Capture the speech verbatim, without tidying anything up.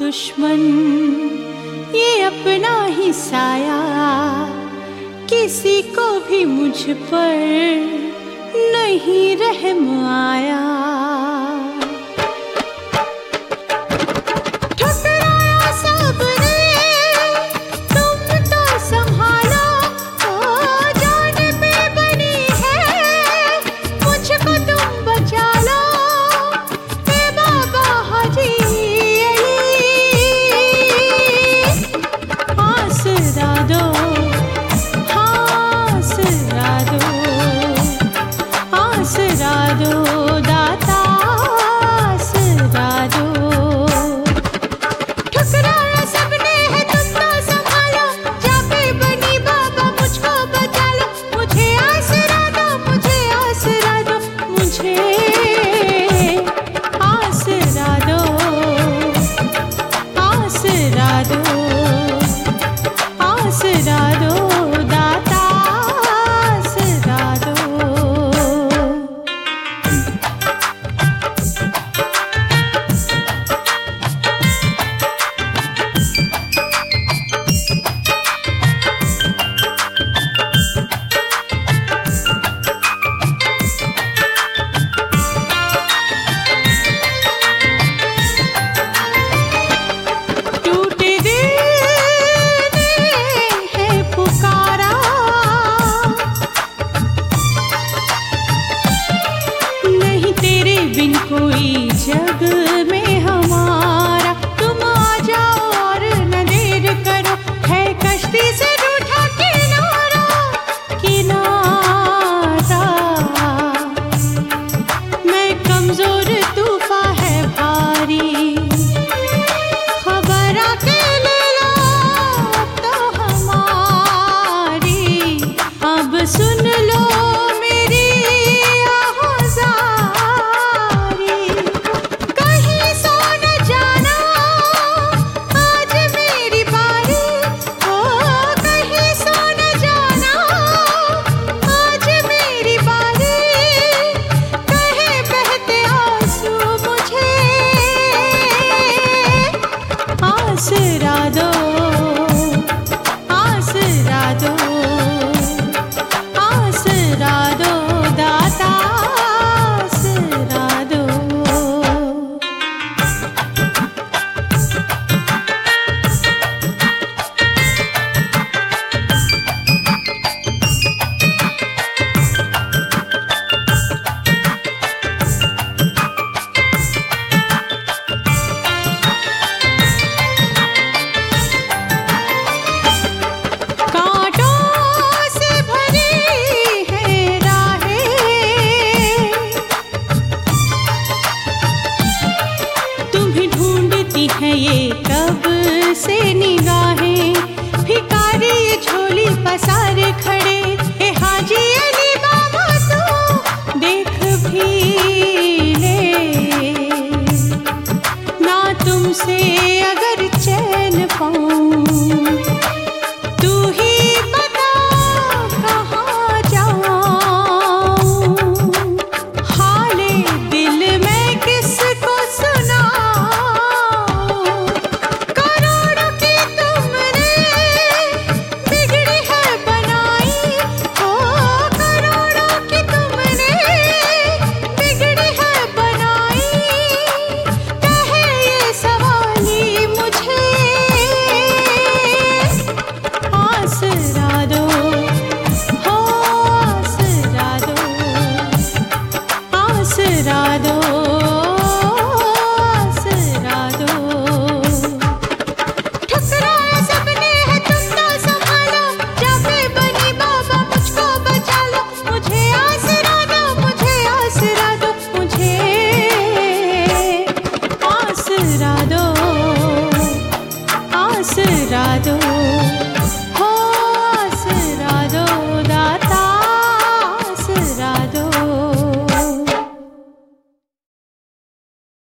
दुश्मन ये अपना ही साया, किसी को भी मुझ पर नहीं रहम आया। कोई जग में हमारा, तुम आ जाओ और न देर करो, है कश्ती से रूठा किनारा किनारा। मैं कमजोर तूफा है भारी, खबर आके ले लो तो हमारी, अब सुन लो आसरा दो, आसरा दो, आसरा दो दाता, आसरा दो। है ये कब से